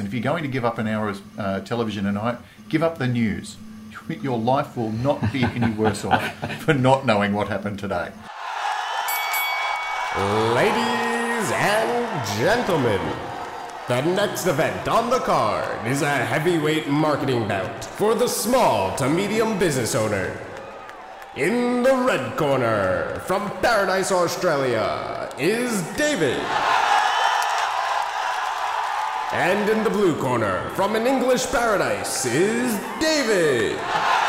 if you're going to give up an hour of television a night, give up the news. Your life will not be any worse off for not knowing what happened today. Ladies and gentlemen, the next event on the card is a heavyweight marketing bout for the small to medium business owner. In the red corner, from Paradise, Australia, is David. And in the blue corner, from an English paradise, is David.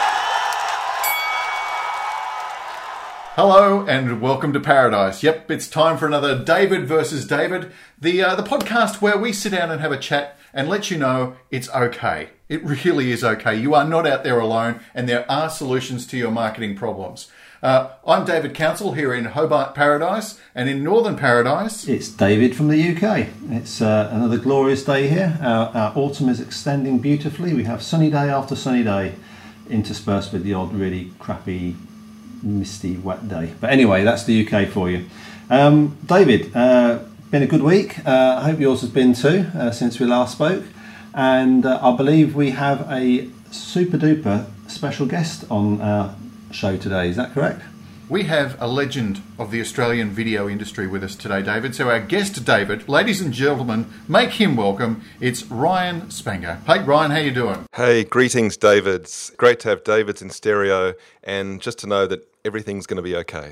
Hello and welcome to Paradise. Yep, it's time for another David versus David, the podcast where we sit down and have a chat and let you know it's okay. It really is okay. You are not out there alone and there are solutions to your marketing problems. I'm David Council here in Hobart Paradise, and in Northern Paradise... It's David from the UK. It's another glorious day here. Our autumn is extending beautifully. We have sunny day after sunny day, interspersed with the odd really crappy, misty, wet day. But anyway, that's the UK for you. David, been a good week. I hope yours has been too, since we last spoke. And I believe we have a super duper special guest on our show today. Is that correct? We have a legend of the Australian video industry with us today, David. So our guest, David, ladies and gentlemen, make him welcome. It's Ryan Spanger. Hey, Ryan, how you doing? Hey, greetings, Davids. Great to have Davids in stereo, and just to know that everything's going to be okay.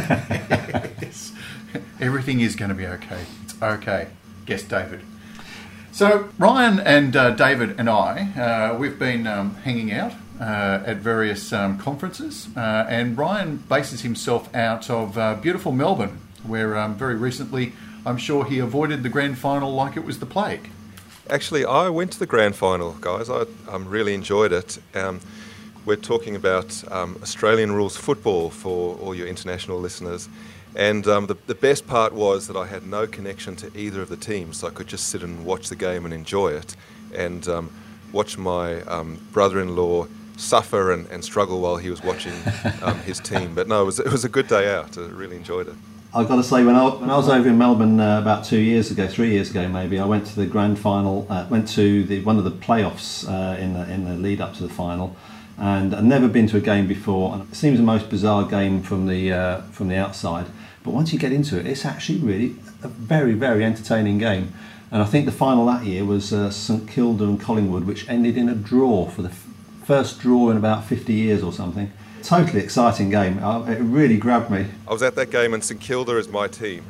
Yes. Everything is going to be okay. It's okay. Guest David. So Ryan and David and I, we've been hanging out at various conferences, and Ryan bases himself out of beautiful Melbourne, where very recently I'm sure he avoided the grand final like it was the plague. Actually, I went to the grand final, guys. I really enjoyed it. We're talking about Australian rules football for all your international listeners. And the best part was that I had no connection to either of the teams, so I could just sit and watch the game and enjoy it, and watch my brother-in-law suffer and struggle while he was watching his team. But no, it was a good day out. I really enjoyed it. I've got to say, when I was over in Melbourne about 3 years ago maybe, I went to the grand final, went to one of the playoffs in the lead up to the final, and I'd never been to a game before. And it seems the most bizarre game from the outside, but once you get into it, it's actually really a very, very entertaining game. And I think the final that year was St Kilda and Collingwood, which ended in a draw for the first draw in about 50 years or something. Totally exciting game. It really grabbed me. I was at that game, and St Kilda is my team.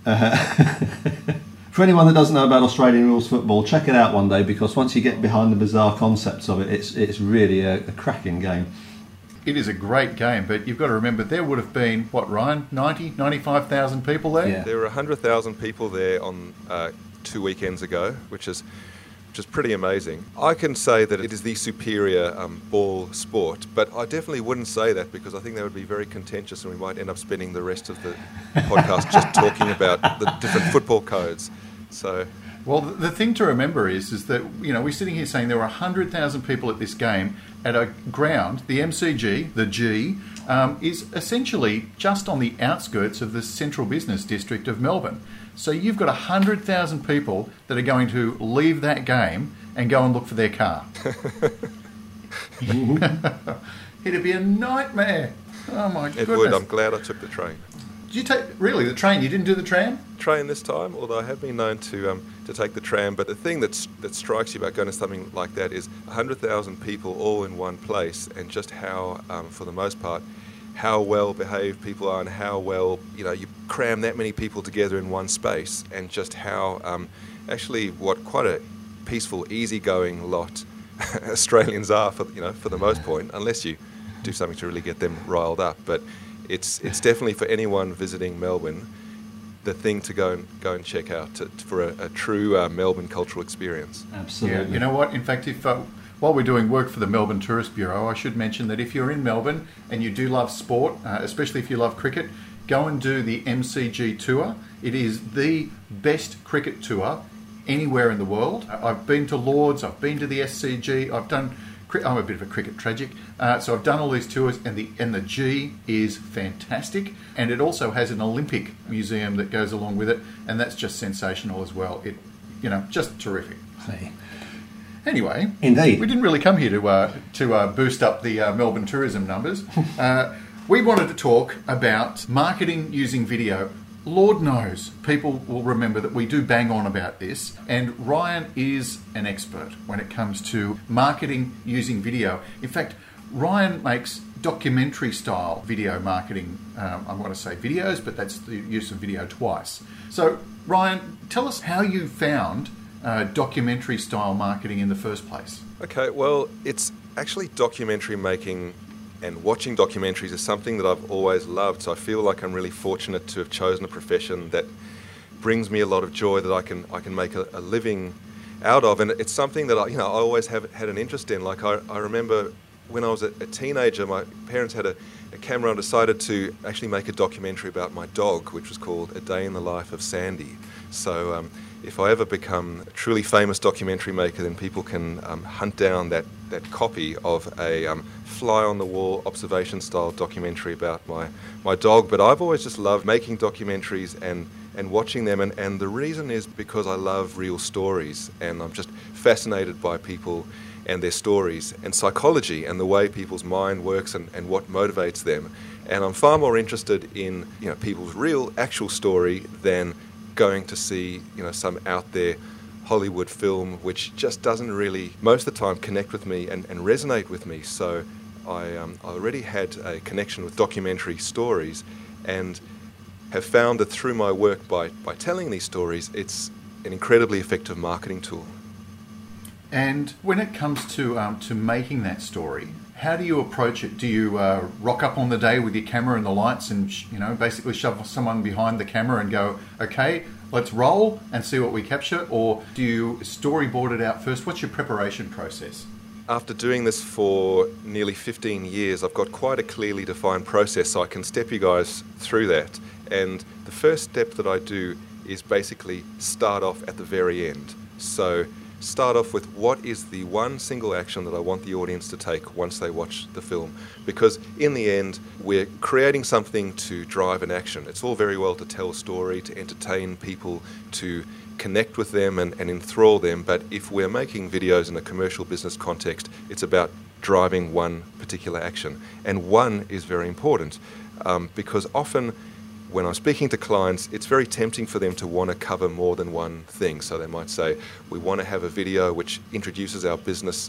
For anyone that doesn't know about Australian rules football, check it out one day, because once you get behind the bizarre concepts of it, it's really a cracking game. It is a great game, but you've got to remember there would have been, what, Ryan, 95,000 people there? Yeah. There were 100,000 people there on 2 weekends ago, which is pretty amazing. I can say that it is the superior ball sport, but I definitely wouldn't say that, because I think that would be very contentious, and we might end up spending the rest of the podcast just talking about the different football codes. So, well, the thing to remember is that, you know, we're sitting here saying there were 100,000 people at this game at a ground. The MCG, the G, is essentially just on the outskirts of the central business district of Melbourne. So you've got 100,000 people that are going to leave that game and go and look for their car. It'd be a nightmare. Oh my goodness. It would. I'm glad I took the train. Did you take, really, the train? You didn't do the tram? Train this time, although I have been known to take the tram. But the thing that strikes you about going to something like that is 100,000 people all in one place, and just how, for the most part, how well behaved people are, and how well, you know, you cram that many people together in one space, and just how actually what quite a peaceful, easygoing lot Australians are, for the most part, unless you do something to really get them riled up. But it's definitely, for anyone visiting Melbourne, the thing to go and check out for a true Melbourne cultural experience. Absolutely. Yeah, you know what? In fact, if while we're doing work for the Melbourne Tourist Bureau, I should mention that if you're in Melbourne and you do love sport, especially if you love cricket, go and do the MCG tour. It is the best cricket tour anywhere in the world. I've been to Lords, I've been to the SCG, I'm a bit of a cricket tragic, so I've done all these tours, and the G is fantastic, and it also has an Olympic museum that goes along with it, and that's just sensational as well. Just terrific. See. Anyway, Indeed. we didn't really come here to boost up the Melbourne tourism numbers. We wanted to talk about marketing using video. Lord knows people will remember that we do bang on about this, and Ryan is an expert when it comes to marketing using video. In fact, Ryan makes documentary style video marketing. I want to say videos, but that's the use of video twice. So Ryan, tell us how you found documentary style marketing in the first place. Okay, well, it's actually documentary making and watching documentaries is something that I've always loved. So I feel like I'm really fortunate to have chosen a profession that brings me a lot of joy that I can make a living out of. And it's something that I always have had an interest in. Like I remember when I was a teenager, my parents had a camera and decided to actually make a documentary about my dog, which was called A Day in the Life of Sandy. So if I ever become a truly famous documentary maker, then people can hunt down that copy of a fly-on-the-wall observation-style documentary about my dog. But I've always just loved making documentaries and watching them, and the reason is because I love real stories, and I'm just fascinated by people and their stories and psychology and the way people's mind works and what motivates them. And I'm far more interested in people's real actual story than going to see some out there Hollywood film which just doesn't really most of the time connect with me and resonate with me. So I already had a connection with documentary stories and have found that through my work by telling these stories, it's an incredibly effective marketing tool. And when it comes to making that story, how do you approach it? Do you rock up on the day with your camera and the lights and basically shove someone behind the camera and go, okay, let's roll and see what we capture? Or do you storyboard it out first? What's your preparation process? After doing this for nearly 15 years, I've got quite a clearly defined process, so I can step you guys through that. And the first step that I do is basically start off at the very end. So start off with what is the one single action that I want the audience to take once they watch the film. Because in the end, we're creating something to drive an action. It's all very well to tell a story, to entertain people, to connect with them and enthrall them, but if we're making videos in a commercial business context, it's about driving one particular action. And one is very important because often when I'm speaking to clients, it's very tempting for them to want to cover more than one thing. So they might say, we want to have a video which introduces our business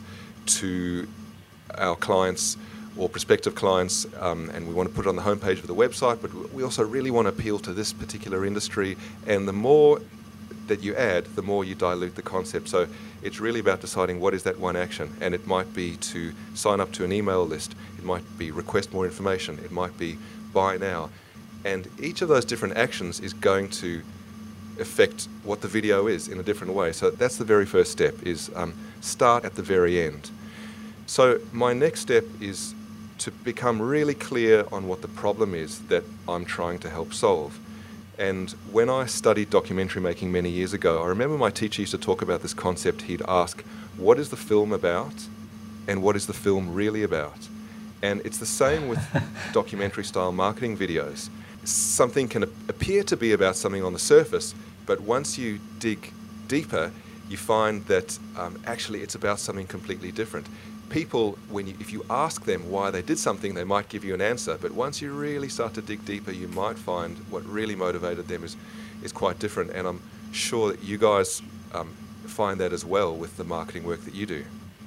to our clients or prospective clients, and we want to put it on the homepage of the website, but we also really want to appeal to this particular industry. And the more that you add, the more you dilute the concept. So it's really about deciding what is that one action. And it might be to sign up to an email list. It might be request more information. It might be buy now. And each of those different actions is going to affect what the video is in a different way. So that's the very first step, is start at the very end. So my next step is to become really clear on what the problem is that I'm trying to help solve. And when I studied documentary making many years ago, I remember my teacher used to talk about this concept. He'd ask, what is the film about and what is the film really about? And it's the same with documentary style marketing videos. Something can appear to be about something on the surface, but once you dig deeper, you find that actually it's about something completely different. People, if you ask them why they did something, they might give you an answer, but once you really start to dig deeper, you might find what really motivated them is quite different. And I'm sure that you guys find that as well with the marketing work that you do.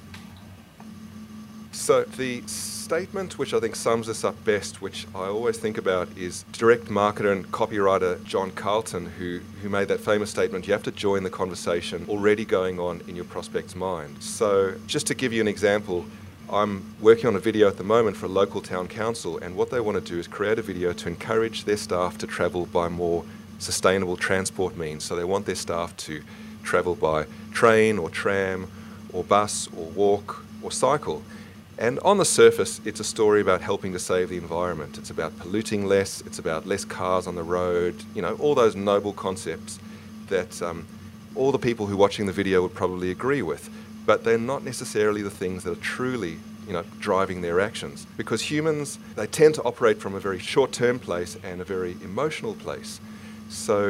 So the statement which I think sums this up best, which I always think about, is direct marketer and copywriter John Carlton, who made that famous statement, you have to join the conversation already going on in your prospect's mind. So just to give you an example, I'm working on a video at the moment for a local town council, and what they want to do is create a video to encourage their staff to travel by more sustainable transport means. So they want their staff to travel by train or tram or bus or walk or cycle. And on the surface, it's a story about helping to save the environment. It's about polluting less. It's about less cars on the road. All those noble concepts that all the people who are watching the video would probably agree with. But they're not necessarily the things that are truly, driving their actions. Because humans, they tend to operate from a very short-term place and a very emotional place. So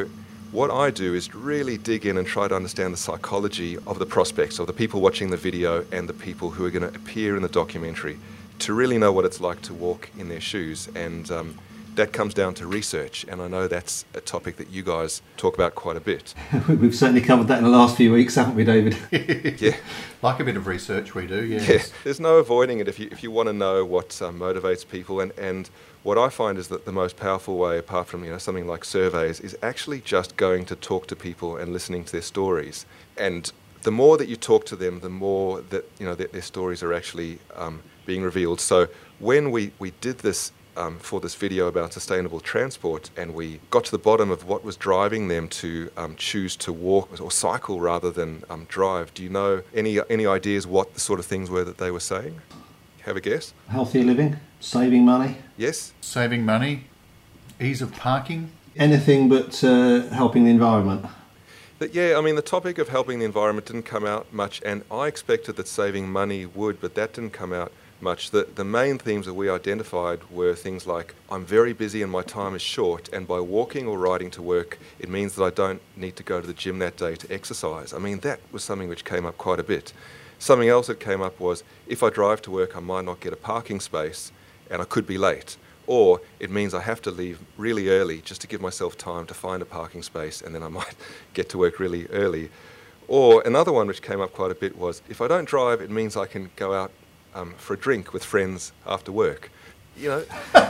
what I do is really dig in and try to understand the psychology of the prospects, of the people watching the video and the people who are going to appear in the documentary, to really know what it's like to walk in their shoes. And that comes down to research, and I know that's a topic that you guys talk about quite a bit. We've certainly covered that in the last few weeks, haven't we, David? Yeah. Like a bit of research, we do, yes. Yeah. There's no avoiding it if you want to know what motivates people. And what I find is that the most powerful way, apart from something like surveys, is actually just going to talk to people and listening to their stories. And the more that you talk to them, the more that that their stories are actually being revealed. So when we did this for this video about sustainable transport, and we got to the bottom of what was driving them to choose to walk or cycle rather than drive. Do you know any ideas what the sort of things were that they were saying? Have a guess? Healthier living, saving money. Yes? Saving money, ease of parking. Anything but helping the environment. The topic of helping the environment didn't come out much, and I expected that saving money would, but that didn't come out much. The main themes that we identified were things like, I'm very busy and my time is short, and by walking or riding to work, it means that I don't need to go to the gym that day to exercise. That was something which came up quite a bit. Something else that came up was, if I drive to work, I might not get a parking space and I could be late. Or it means I have to leave really early just to give myself time to find a parking space, and then I might get to work really early. Or another one which came up quite a bit was, if I don't drive, it means I can go out for a drink with friends after work. Yes,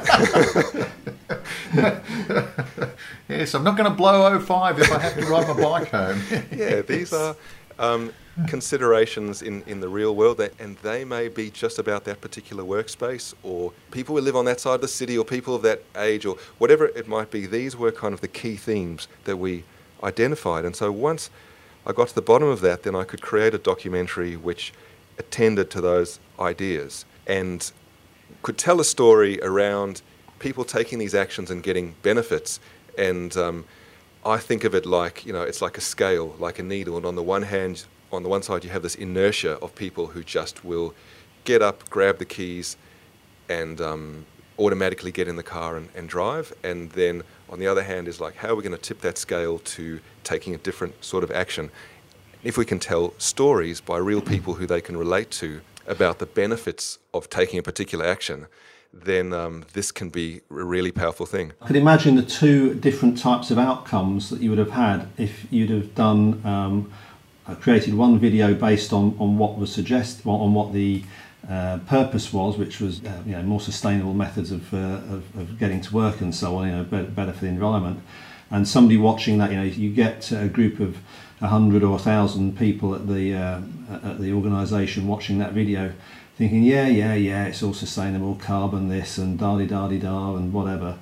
I'm not going to blow 05 if I have to ride my bike home. Yeah, these are considerations in the real world, and they may be just about that particular workspace, or people who live on that side of the city, or people of that age, or whatever it might be. These were kind of the key themes that we identified. And so once I got to the bottom of that, then I could create a documentary which attended to those ideas and could tell a story around people taking these actions and getting benefits. And I think of it like, it's like a scale, like a needle. And on the one hand, on the one side, you have this inertia of people who just will get up, grab the keys, and automatically get in the car and drive. And then on the other hand is like, how are we going to tip that scale to taking a different sort of action? If we can tell stories by real people who they can relate to about the benefits of taking a particular action, then this can be a really powerful thing. I could imagine the two different types of outcomes that you would have had if you'd have done created one video based on what was suggested, on what the purpose was, which was more sustainable methods of getting to work and so on, better for the environment. And somebody watching that, you get a group of 100 or 1,000 people at the organisation watching that video, thinking, yeah, it's all sustainable, carbon this and da-di-da-di-da and whatever,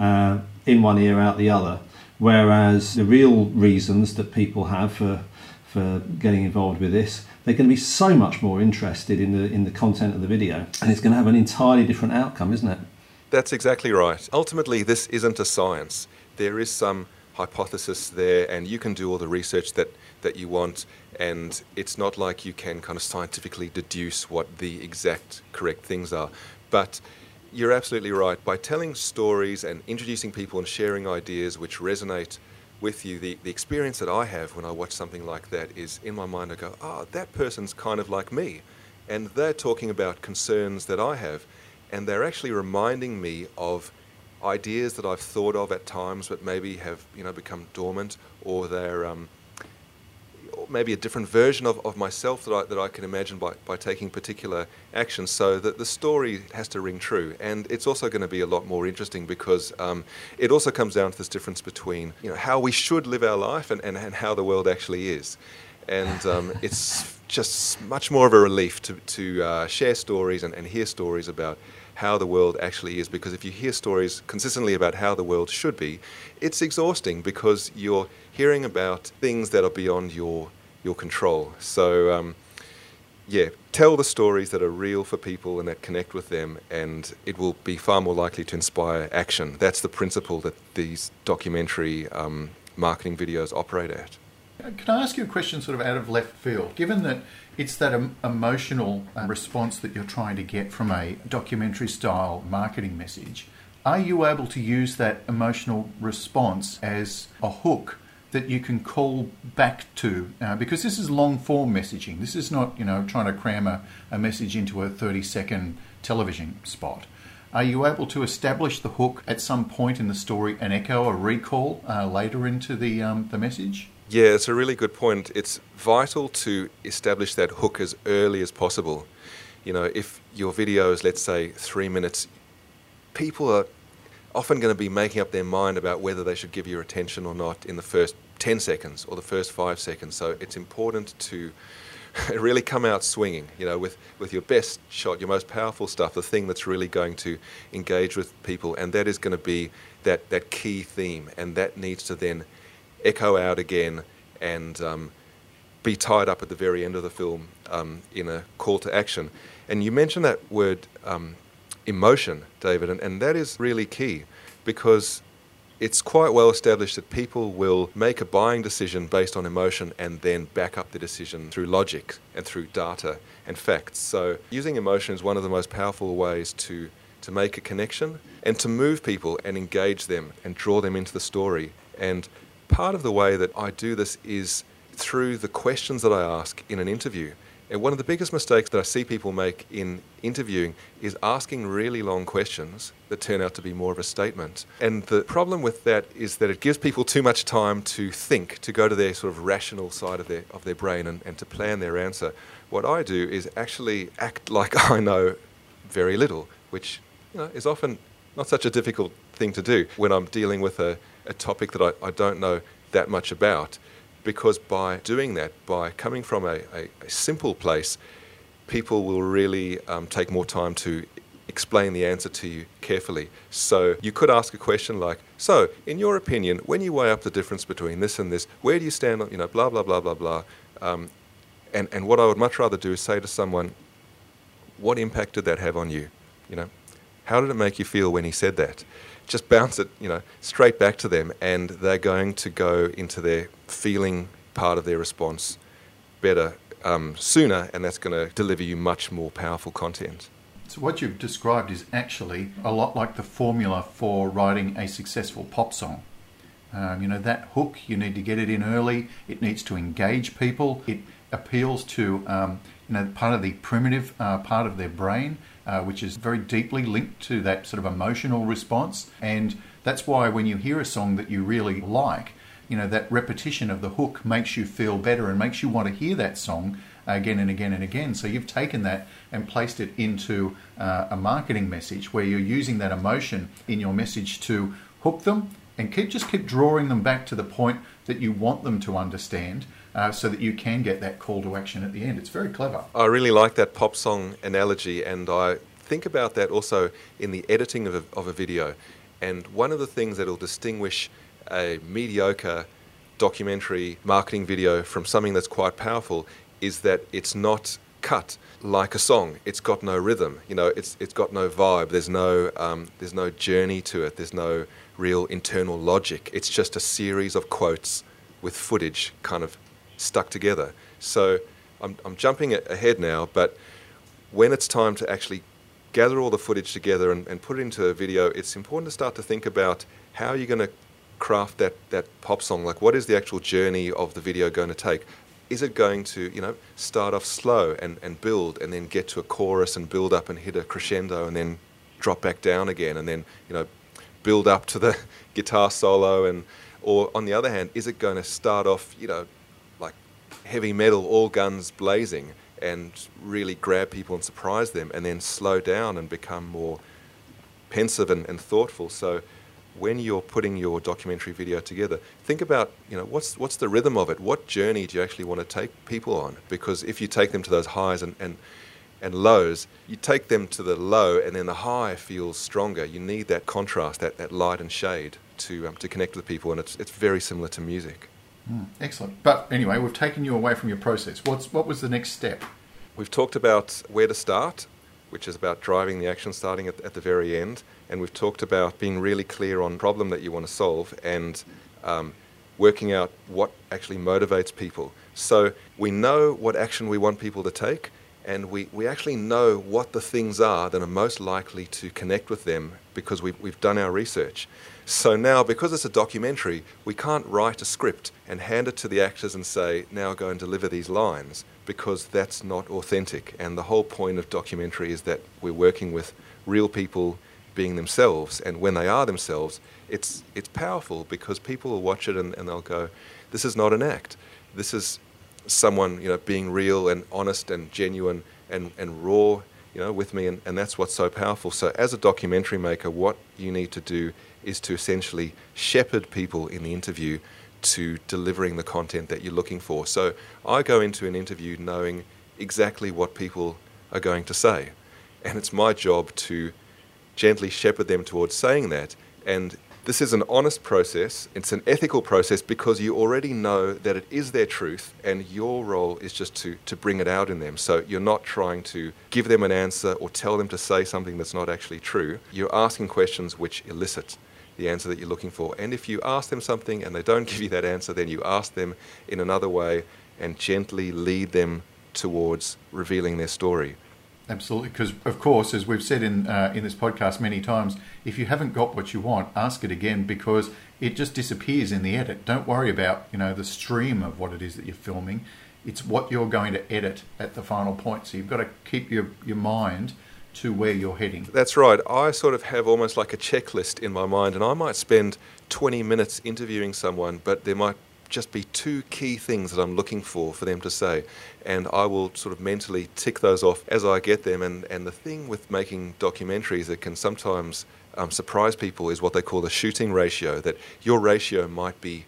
in one ear, out the other. Whereas the real reasons that people have for getting involved with this, they're going to be so much more interested in the content of the video, and it's going to have an entirely different outcome, isn't it? That's exactly right. Ultimately, this isn't a science. There is some hypothesis there, and you can do all the research that you want, and it's not like you can kind of scientifically deduce what the exact correct things are. But you're absolutely right. By telling stories and introducing people and sharing ideas which resonate with you, the experience that I have when I watch something like that is, in my mind, I go, that person's kind of like me, and they're talking about concerns that I have, and they're actually reminding me of ideas that I've thought of at times but maybe have become dormant, or they're or maybe a different version of myself that I can imagine by taking particular actions. So that the story has to ring true, and it's also going to be a lot more interesting because it also comes down to this difference between how we should live our life and how the world actually is. And it's just much more of a relief to share stories and hear stories about how the world actually is, because if you hear stories consistently about how the world should be, it's exhausting because you're hearing about things that are beyond your control. So tell the stories that are real for people and that connect with them, and it will be far more likely to inspire action. That's the principle that these documentary marketing videos operate at. Can I ask you a question sort of out of left field? Given that it's that emotional response that you're trying to get from a documentary-style marketing message, are you able to use that emotional response as a hook that you can call back to, because this is long form messaging. This is not, trying to cram a message into a 30-second television spot. Are you able to establish the hook at some point in the story and echo a recall later into the message? Yeah, it's a really good point. It's vital to establish that hook as early as possible. If your video is, let's say, 3 minutes, people are often going to be making up their mind about whether they should give you attention or not in the first 10 seconds or the first 5 seconds. So it's important to really come out swinging, with your best shot, your most powerful stuff, the thing that's really going to engage with people, and that is going to be that key theme, and that needs to then echo out again and be tied up at the very end of the film in a call to action. And you mentioned that word emotion, David, and that is really key, because it's quite well established that people will make a buying decision based on emotion and then back up the decision through logic and through data and facts. So using emotion is one of the most powerful ways to make a connection and to move people and engage them and draw them into the story. And part of the way that I do this is through the questions that I ask in an interview. And one of the biggest mistakes that I see people make in interviewing is asking really long questions that turn out to be more of a statement. And the problem with that is that it gives people too much time to think, to go to their sort of rational side of their brain and to plan their answer. What I do is actually act like I know very little, which is often not such a difficult thing to do when I'm dealing with a topic that I don't know that much about. Because by doing that, by coming from a simple place, people will really take more time to explain the answer to you carefully. So you could ask a question like, so in your opinion, when you weigh up the difference between this and this, where do you stand on, blah, blah, blah, blah, blah. And what I would much rather do is say to someone, what impact did that have on you? How did it make you feel when he said that? Just bounce it, straight back to them, and they're going to go into their feeling part of their response better sooner, and that's going to deliver you much more powerful content. So what you've described is actually a lot like the formula for writing a successful pop song. That hook, you need to get it in early. It needs to engage people. It appeals to part of the primitive part of their brain, which is very deeply linked to that sort of emotional response. And that's why when you hear a song that you really like, that repetition of the hook makes you feel better and makes you want to hear that song again and again and again. So you've taken that and placed it into a marketing message where you're using that emotion in your message to hook them and keep drawing them back to the point that you want them to understand, so that you can get that call to action at the end. It's very clever. I really like that pop song analogy, and I think about that also in the editing of a video. And one of the things that will distinguish a mediocre documentary marketing video from something that's quite powerful is that it's not cut like a song. It's got no rhythm. It's got no vibe. There's no journey to it. There's no real internal logic. It's just a series of quotes with footage kind of stuck together. So I'm jumping ahead now, but when it's time to actually gather all the footage together and put it into a video, it's important to start to think about how you're going to craft that pop song. Like, what is the actual journey of the video going to take? Is it going to, start off slow and build and then get to a chorus and build up and hit a crescendo and then drop back down again and then, build up to the guitar solo? Or on the other hand, is it going to start off, like heavy metal, all guns blazing, and really grab people and surprise them, and then slow down and become more pensive and thoughtful? So when you're putting your documentary video together, think about, what's the rhythm of it? What journey do you actually want to take people on? Because if you take them to those highs and lows, you take them to the low and then the high feels stronger. You need that contrast, that light and shade to connect with people, and it's very similar to music. Excellent. But anyway, we've taken you away from your process. What was the next step? We've talked about where to start, which is about driving the action, starting at the very end. And we've talked about being really clear on the problem that you want to solve and working out what actually motivates people. So we know what action we want people to take, and we actually know what the things are that are most likely to connect with them because we've done our research. So now, because it's a documentary, we can't write a script and hand it to the actors and say, now go and deliver these lines, because that's not authentic. And the whole point of documentary is that we're working with real people being themselves, and when they are themselves, it's powerful, because people will watch it and they'll go, this is not an act. This is someone, being real and honest and genuine and raw, with me, and that's what's so powerful. So as a documentary maker, what you need to do is to essentially shepherd people in the interview to delivering the content that you're looking for. So I go into an interview knowing exactly what people are going to say, and it's my job to gently shepherd them towards saying that. And this is an honest process, it's an ethical process, because you already know that it is their truth, and your role is just to bring it out in them. So you're not trying to give them an answer or tell them to say something that's not actually true. You're asking questions which elicit the answer that you're looking for. And if you ask them something and they don't give you that answer, then you ask them in another way and gently lead them towards revealing their story. Absolutely, because of course, as we've said in this podcast many times, if you haven't got what you want, ask it again, because it just disappears in the edit. Don't worry about the stream of what it is that you're filming. It's what you're going to edit at the final point. So you've got to keep your mind to where you're heading. That's right. I sort of have almost like a checklist in my mind, and I might spend 20 minutes interviewing someone, but there might just be two key things that I'm looking for them to say, and I will sort of mentally tick those off as I get them. And the thing with making documentaries that can sometimes surprise people is what they call the shooting ratio, that your ratio might be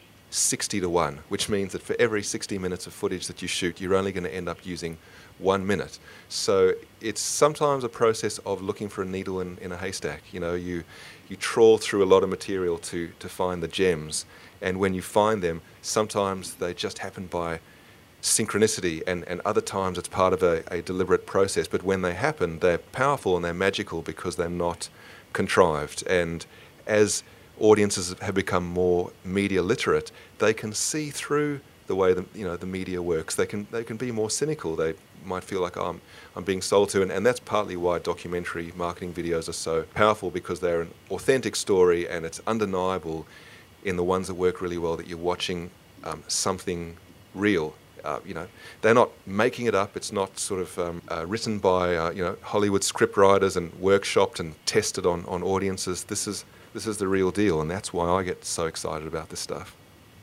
60-1, which means that for every 60 minutes of footage that you shoot, you're only going to end up using 1 minute. So it's sometimes a process of looking for a needle in a haystack. You trawl through a lot of material to find the gems, and when you find them, sometimes they just happen by synchronicity, and other times it's part of a deliberate process. But when they happen, they're powerful and they're magical because they're not contrived. And as audiences have become more media literate, they can see through the way the media works. They can be more cynical. They might feel like, oh, I'm being sold to, and that's partly why documentary marketing videos are so powerful, because they're an authentic story, and it's undeniable in the ones that work really well that you're watching something real. They're not making it up. It's not sort of written by Hollywood script writers and workshopped and tested on audiences. This is the real deal, and that's why I get so excited about this stuff.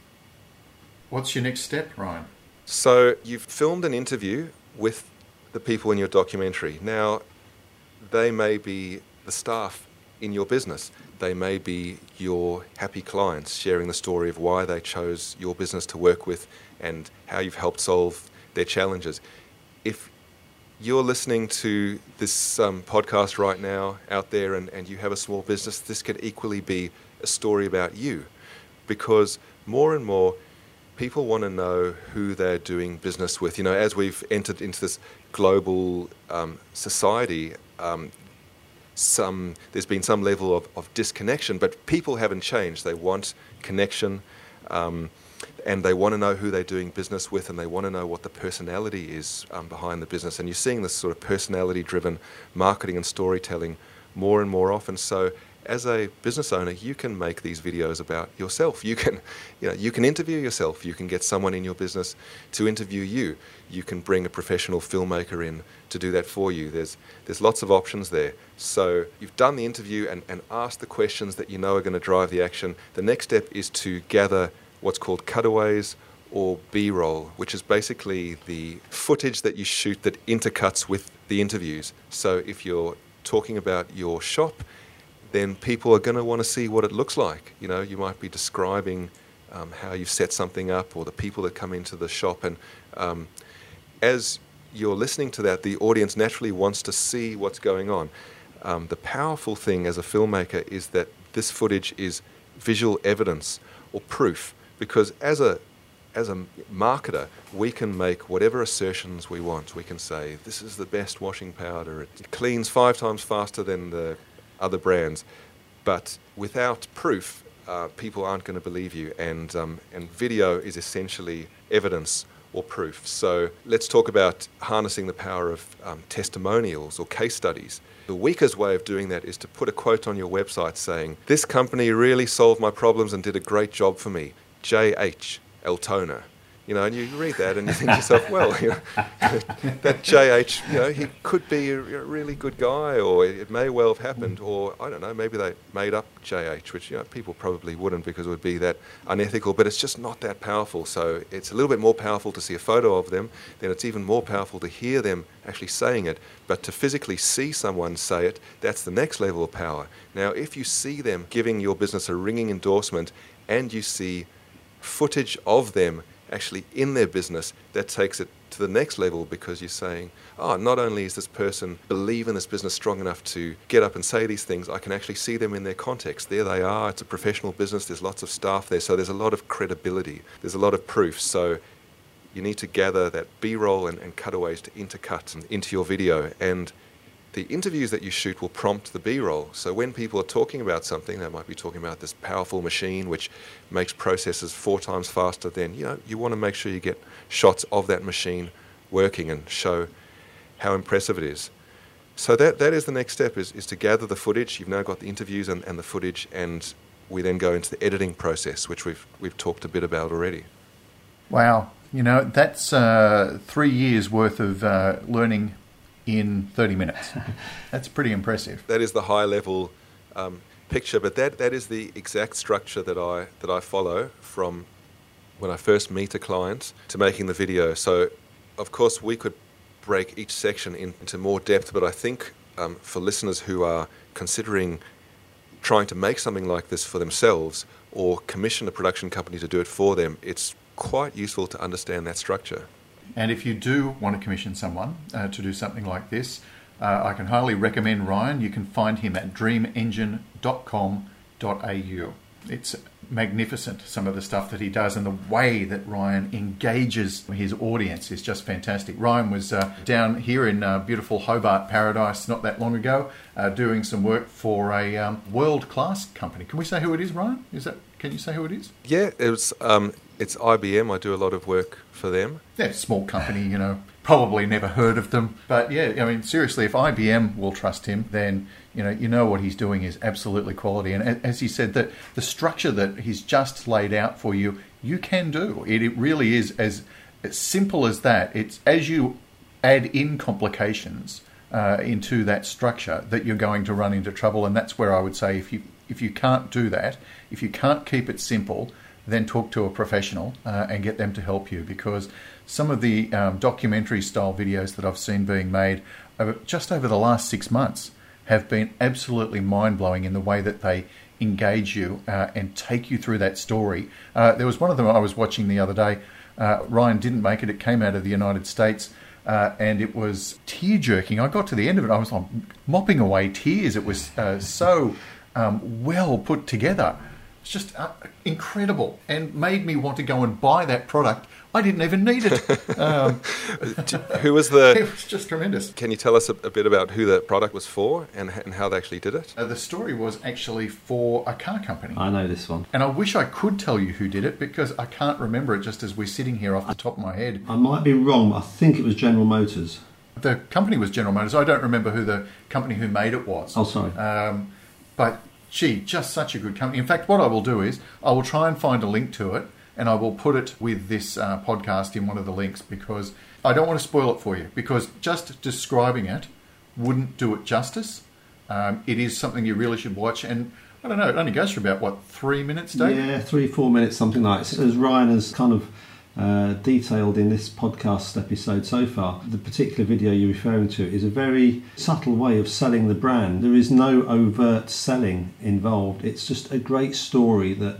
What's your next step, Ryan? So you've filmed an interview with the people in your documentary. Now, they may be the staff in your business. They may be your happy clients sharing the story of why they chose your business to work with and how you've helped solve their challenges. If you're listening to this podcast right now out there and you have a small business, this could equally be a story about you, because more and more people want to know who they're doing business with. As we've entered into this global society, there's been some level of disconnection, but people haven't changed. They want connection, and they want to know who they're doing business with, and they want to know what the personality is behind the business. And you're seeing this sort of personality-driven marketing and storytelling more and more often. So as a business owner, you can make these videos about yourself. You can interview yourself. You can get someone in your business to interview you. You can bring a professional filmmaker in to do that for you. There's lots of options there. So you've done the interview and asked the questions that you know are going to drive the action. The next step is to gather what's called cutaways or B-roll, which is basically the footage that you shoot that intercuts with the interviews. So if you're talking about your shop, then people are going to want to see what it looks like. You might be describing how you've set something up, or the people that come into the shop. And as you're listening to that, the audience naturally wants to see what's going on. The powerful thing as a filmmaker is that this footage is visual evidence or proof, because as a marketer, we can make whatever assertions we want. We can say, this is the best washing powder. It cleans 5 times faster than the other brands, but without proof, people aren't going to believe you. And video is essentially evidence or proof. So let's talk about harnessing the power of testimonials or case studies. The weakest way of doing that is to put a quote on your website saying, "This company really solved my problems and did a great job for me. J.H. Eltona." And you read that and you think to yourself, well, that J.H., he could be a really good guy, or it may well have happened, or I don't know, maybe they made up J.H., which people probably wouldn't because it would be that unethical, but it's just not that powerful. So it's a little bit more powerful to see a photo of them, then it's even more powerful to hear them actually saying it, but to physically see someone say it, that's the next level of power. Now, if you see them giving your business a ringing endorsement and you see footage of them actually in their business, that takes it to the next level, because you're saying, not only is this person believe in this business strong enough to get up and say these things, I can actually see them in their context. There they are. It's a professional business. There's lots of staff there. So there's a lot of credibility. There's a lot of proof. So you need to gather that B-roll and cutaways to intercut into your video. And the interviews that you shoot will prompt the B-roll. So when people are talking about something, they might be talking about this powerful machine which makes processes 4 times faster, then you want to make sure you get shots of that machine working and show how impressive it is. So that is the next step, is to gather the footage. You've now got the interviews and the footage, and we then go into the editing process, which we've talked a bit about already. Wow. That's 3 years worth of learning in 30 minutes. That's pretty impressive. That is the high level picture, but that is the exact structure that I follow from when I first meet a client to making the video. So of course we could break each section into more depth, but I think for listeners who are considering trying to make something like this for themselves or commission a production company to do it for them, it's quite useful to understand that structure. And if you do want to commission someone to do something like this, I can highly recommend Ryan. You can find him at dreamengine.com.au. It's magnificent, some of the stuff that he does, and the way that Ryan engages his audience is just fantastic. Ryan was down here in beautiful Hobart Paradise not that long ago, doing some work for a world-class company. Can we say who it is, Ryan? Can you say who it is? Yeah, it's IBM. I do a lot of work for them. Yeah, small company, probably never heard of them. But yeah, seriously, if IBM will trust him, then you know what he's doing is absolutely quality. And as he said, that the structure that he's just laid out for you, you can do. It really is as simple as that. It's as you add in complications into that structure that you're going to run into trouble. And that's where I would say if you can't do that, if you can't keep it simple, then talk to a professional and get them to help you, because some of the documentary style videos that I've seen being made just over the last 6 months have been absolutely mind-blowing in the way that they engage you and take you through that story. There was one of them I was watching the other day. Ryan didn't make it. It came out of the United States and it was tear-jerking. I got to the end of it. I was mopping away tears. It was so well put together. It's just incredible, and made me want to go and buy that product. I didn't even need it. Who was the... It was just tremendous. Can you tell us a bit about who the product was for and how they actually did it? The story was actually for a car company. I know this one. And I wish I could tell you who did it, because I can't remember it just as we're sitting here off the top of my head. I might be wrong, but I think it was General Motors. The company was General Motors. I don't remember who the company who made it was. Oh, sorry. But... Gee, just such a good company. In fact, what I will do is I will try and find a link to it, and I will put it with this podcast in one of the links, because I don't want to spoil it for you, because just describing it wouldn't do it justice. It is something you really should watch, and I don't know, it only goes for about, 3 minutes, Dave? Yeah, 3-4 minutes, something like that. As Ryan has kind of detailed in this podcast episode so far, the particular video you're referring to is a very subtle way of selling the brand. There is no overt selling involved. It's just a great story that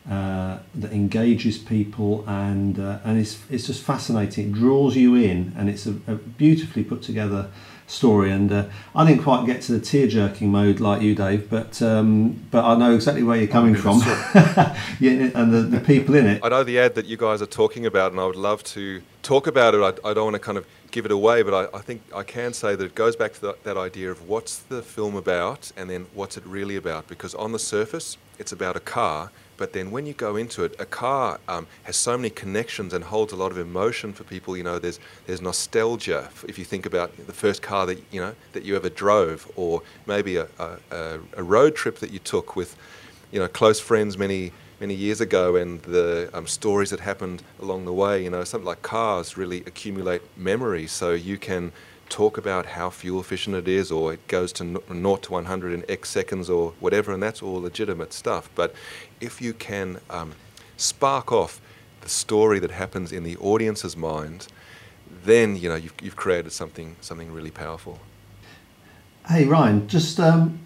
engages people, and it's just fascinating. It draws you in, and it's a beautifully put together story. And I didn't quite get to the tear-jerking mode like you, Dave, but I know exactly where you're coming from. Yeah, and the people in it. I know the ad that you guys are talking about, and I would love to talk about it. I don't want to kind of give it away, but I think I can say that it goes back to that idea of what's the film about, and then what's it really about. Because on the surface, it's about a car, But then when you go into it, a car has so many connections and holds a lot of emotion for people. There's nostalgia if you think about the first car that you ever drove, or maybe a road trip that you took with close friends many years ago, and the stories that happened along the way. Something like cars really accumulate memories, so you can talk about how fuel efficient it is, or it goes to 0 to 100 in X seconds or whatever, and that's all legitimate stuff. But if you can spark off the story that happens in the audience's mind, then you've created something really powerful. Hey Ryan, just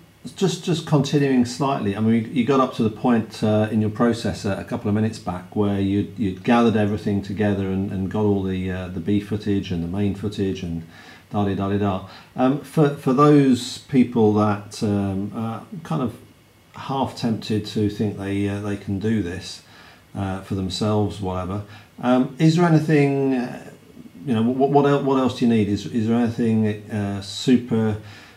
continuing slightly. I mean, you got up to the point in your process a couple of minutes back where you'd gathered everything together and got all the B footage and the main footage and da-di-da-di-da. For those people that are kind of half tempted to think they can do this for themselves, whatever, is there anything, what else do you need? Is there anything super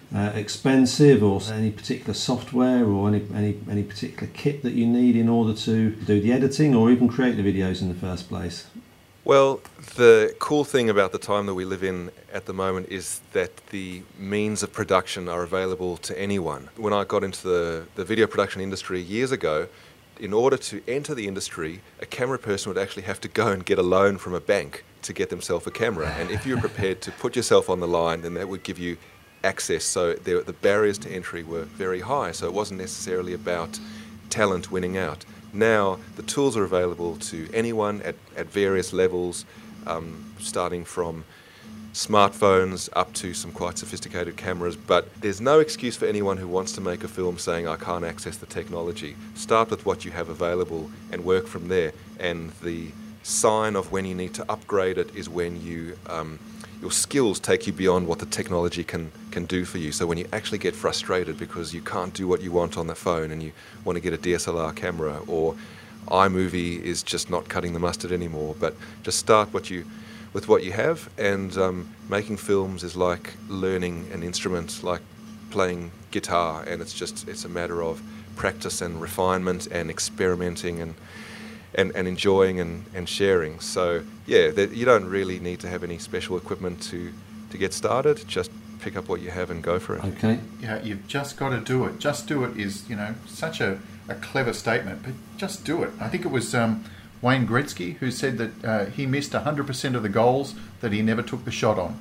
expensive, or any particular software, or any particular kit that you need in order to do the editing or even create the videos in the first place? Well, the cool thing about the time that we live in at the moment is that the means of production are available to anyone. When I got into the video production industry years ago, in order to enter the industry, a camera person would actually have to go and get a loan from a bank to get themselves a camera. And if you're prepared to put yourself on the line, then that would give you access. So the barriers to entry were very high, so it wasn't necessarily about talent winning out. Now the tools are available to anyone at various levels, starting from smartphones up to some quite sophisticated cameras, but there's no excuse for anyone who wants to make a film saying I can't access the technology. Start with what you have available and work from there, and the sign of when you need to upgrade it is when your skills take you beyond what the technology can do for you. So when you actually get frustrated because you can't do what you want on the phone and you want to get a DSLR camera, or iMovie is just not cutting the mustard anymore, but just start with what you have. And making films is like learning an instrument, like playing guitar, and it's a matter of practice and refinement and experimenting and enjoying and sharing. So yeah, you don't really need to have any special equipment to get started. Just pick up what you have and go for it. Okay. Yeah, you've just got to do it. Just do it is, such a clever statement, but just do it. I think it was Wayne Gretzky who said that he missed 100% of the goals that he never took the shot on.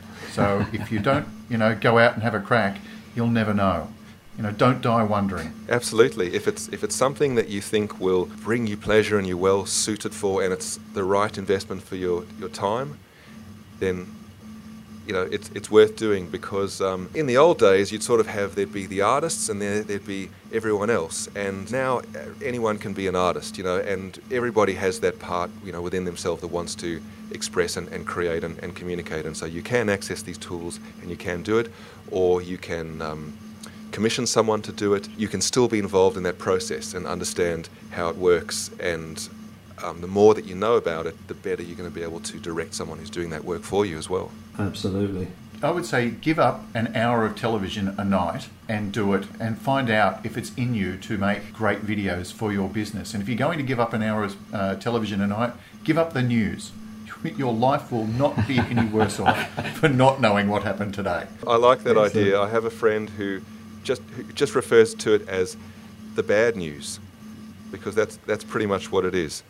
So if you don't, go out and have a crack, you'll never know. Don't die wondering. Absolutely. If it's something that you think will bring you pleasure and you're well suited for, and it's the right investment for your time, then it's worth doing. Because in the old days you'd sort of there'd be the artists and there'd be everyone else, and now anyone can be an artist, and everybody has that part within themselves that wants to express and create and communicate. And so you can access these tools and you can do it, or you can commission someone to do it. You can still be involved in that process and understand how it works, and the more that you know about it, the better you're going to be able to direct someone who's doing that work for you as well. Absolutely. I would say give up an hour of television a night and do it, and find out if it's in you to make great videos for your business. And if you're going to give up an hour of television a night, give up the news. Your life will not be any worse off for not knowing what happened today. I like that idea. I have a friend who just refers to it as the bad news, because that's pretty much what it is.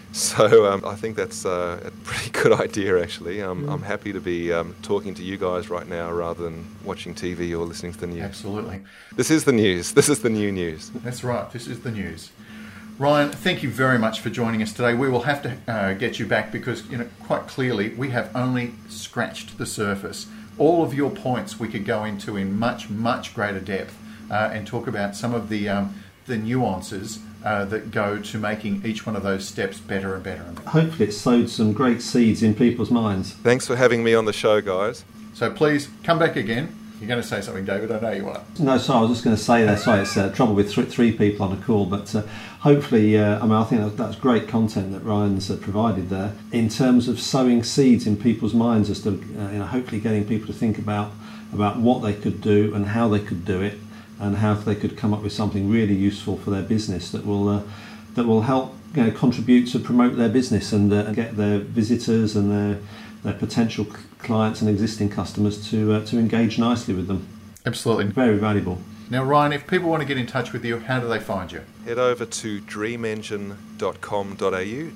So I think that's a pretty good idea, actually. I'm happy to be talking to you guys right now rather than watching TV or listening to the news. Absolutely. This is the news. This is the new news. That's right. This is the news. Ryan, thank you very much for joining us today. We will have to get you back because, quite clearly, we have only scratched the surface. All of your points we could go into in much, much greater depth and talk about some of the nuances that go to making each one of those steps better and better. Hopefully it's sowed some great seeds in people's minds. Thanks for having me on the show, guys. So please come back again. You're going to say something, David. I know you are. No, sorry, I was just going to say that. Sorry, it's trouble with three people on a call, but hopefully, I think that's great content that Ryan's provided there in terms of sowing seeds in people's minds as to hopefully getting people to think about what they could do and how they could do it, and how they could come up with something really useful for their business that will that will help contribute to promote their business and get their visitors and their potential clients and existing customers to engage nicely with them. Absolutely. Very valuable. Now, Ryan, if people want to get in touch with you, how do they find you? Head over to dreamengine.com.au,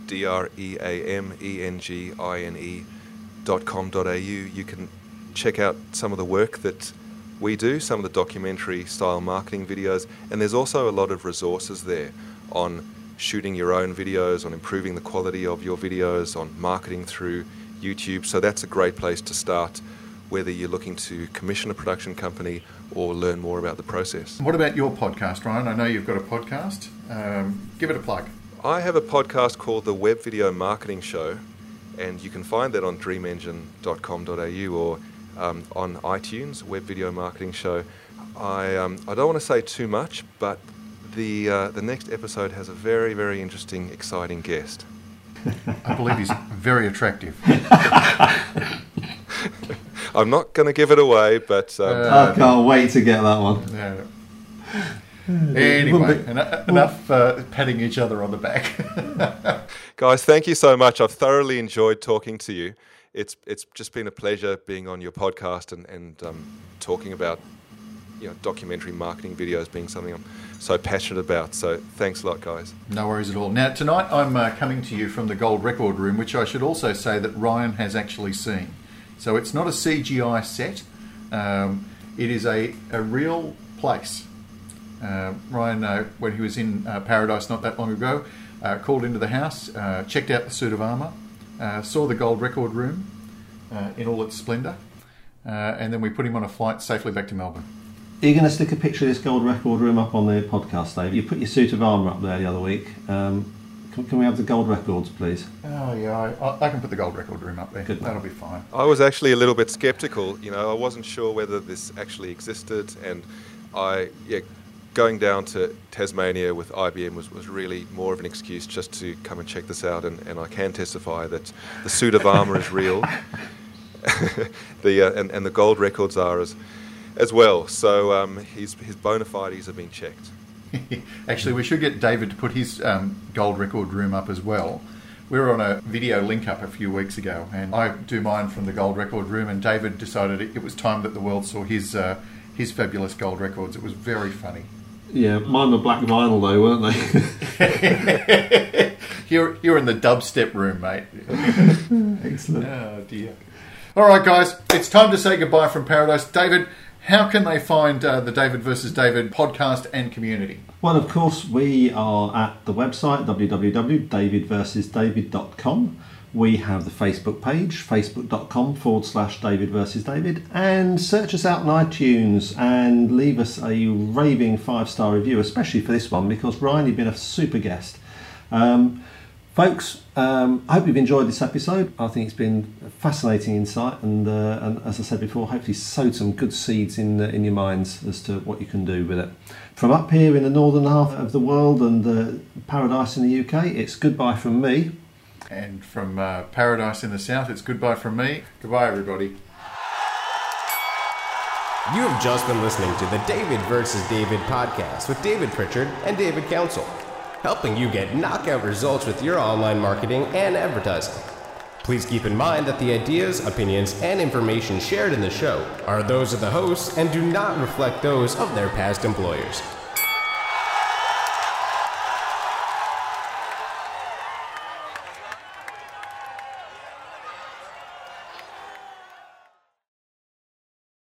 dreamengine.com.au. You can check out some of the work that we do, some of the documentary style marketing videos, and there's also a lot of resources there on shooting your own videos, on improving the quality of your videos, on marketing through YouTube. So that's a great place to start, whether you're looking to commission a production company or learn more about the process. What about your podcast, Ryan? I know you've got a podcast. Give it a plug. I have a podcast called The Web Video Marketing Show, and you can find that on dreamengine.com.au or on iTunes, Web Video Marketing Show. I don't want to say too much, but the next episode has a very, very interesting, exciting guest. I believe he's very attractive. I'm not going to give it away, but... I can't wait to get that one. Yeah. Anyway, enough patting each other on the back. Guys, thank you so much. I've thoroughly enjoyed talking to you. It's just been a pleasure being on your podcast and talking about documentary marketing videos being something I'm so passionate about. So thanks a lot, guys. No worries at all. Now, tonight I'm coming to you from the Gold Record Room, which I should also say that Ryan has actually seen. So it's not a CGI set. It is a real place. Ryan, when he was in Paradise not that long ago, called into the house, checked out the suit of armour, saw the Gold Record Room in all its splendour, and then we put him on a flight safely back to Melbourne. Are you going to stick a picture of this Gold Record Room up on the podcast, Dave? You put your suit of armour up there the other week. Can we have the gold records, please? Oh, yeah, I can put the Gold Record Room up there. Good. That'll be fine. I was actually a little bit sceptical. I wasn't sure whether this actually existed, and going down to Tasmania with IBM was really more of an excuse just to come and check this out, and I can testify that the suit of armour is real. And the gold records are as well. So his bona fides have been checked. Actually, we should get David to put his Gold Record Room up as well. We were on a video link-up a few weeks ago, and I do mine from the Gold Record Room, and David decided it was time that the world saw his fabulous gold records. It was very funny. Yeah, mine were black vinyl though, weren't they? You're in the dubstep room, mate. Excellent. Oh, dear. All right, guys, it's time to say goodbye from Paradise. David, how can they find the David vs. David podcast and community? Well, of course, we are at the website, www.davidversusdavid.com. We have the Facebook page, facebook.com/David vs. David, and search us out on iTunes and leave us a raving 5-star review, especially for this one, because Ryan, you've been a super guest. Folks, I hope you've enjoyed this episode. I think it's been a fascinating insight, and as I said before, hopefully sowed some good seeds in your minds as to what you can do with it. From up here in the northern half of the world and Paradise in the UK, it's goodbye from me. And from Paradise in the south, it's goodbye from me. Goodbye, everybody. You have just been listening to the David vs. David podcast with David Pritchard and David Council, helping you get knockout results with your online marketing and advertising. Please keep in mind that the ideas, opinions, and information shared in the show are those of the hosts and do not reflect those of their past employers.